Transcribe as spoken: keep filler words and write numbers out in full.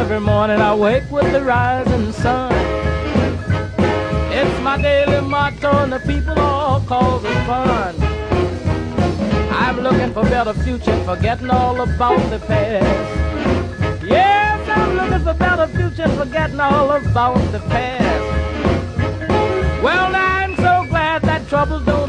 Every morning I wake with the rising sun. It's my daily motto and the people all cause it fun. I'm looking for better future, forgetting all about the past. Yes, I'm looking for better future, forgetting all about the past. Well, now I'm so glad that troubles don't